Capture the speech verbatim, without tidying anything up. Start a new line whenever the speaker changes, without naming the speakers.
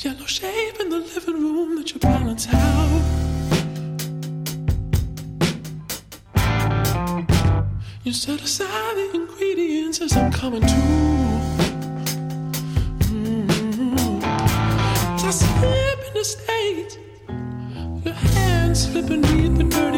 yellow shape in the living room that you balance out. You set aside the ingredients as I'm coming to. Mm-hmm. I slip in the state, your hands slip beneath the dirty